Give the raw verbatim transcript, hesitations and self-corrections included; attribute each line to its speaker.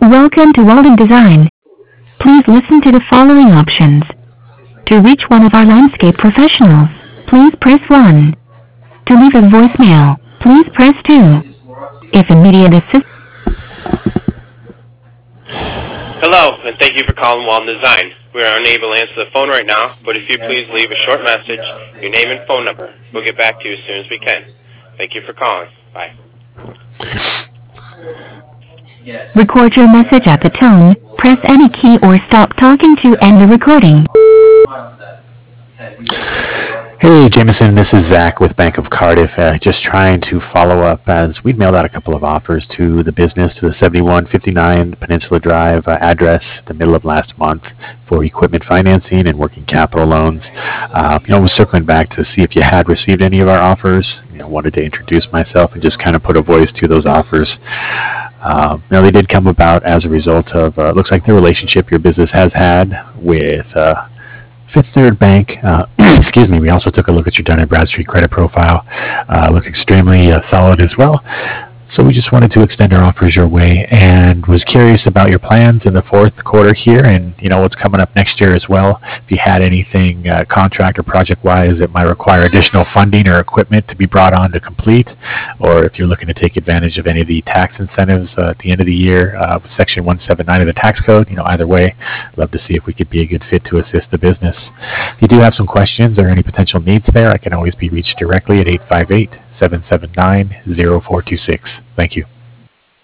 Speaker 1: Welcome to Walden Design. Please listen to the following options. To reach one of our landscape professionals, please press one. To leave a voicemail, please press two. If immediate assistance...
Speaker 2: Hello, and thank you for calling Walden Design. We are unable to answer the phone right now, but if you please leave a short message, your name and phone number, we'll get back to you as soon as we can. Thank you for calling. Bye.
Speaker 1: Record your message at the tone, press any key or stop talking to end the recording.
Speaker 3: Hey Jameson, this is Zach with Bank of Cardiff. Uh, just trying to follow up as we mailed out a couple of offers to the business to the seventy-one fifty-nine Peninsula Drive uh, address the middle of last month for equipment financing and working capital loans. Uh, you know, I was circling back to see if you had received any of our offers. You know, wanted to introduce myself and just kind of put a voice to those offers. Uh, you know, they did come about as a result of uh, looks like the relationship your business has had with. Uh, Fifth Third Bank, uh, excuse me, we also took a look at your Dun and Bradstreet credit profile. Uh, looks extremely uh, solid as well. So we just wanted to extend our offers your way and was curious about your plans in the fourth quarter here and, you know, what's coming up next year as well. If you had anything uh, contract or project-wise that might require additional funding or equipment to be brought on to complete, or if you're looking to take advantage of any of the tax incentives uh, at the end of the year uh, with Section one seventy-nine of the tax code, you know, either way, love to see if we could be a good fit to assist the business. If you do have some questions or any potential needs there, I can always be reached directly at eight five eight, seven seven nine, zero four two six. Thank you.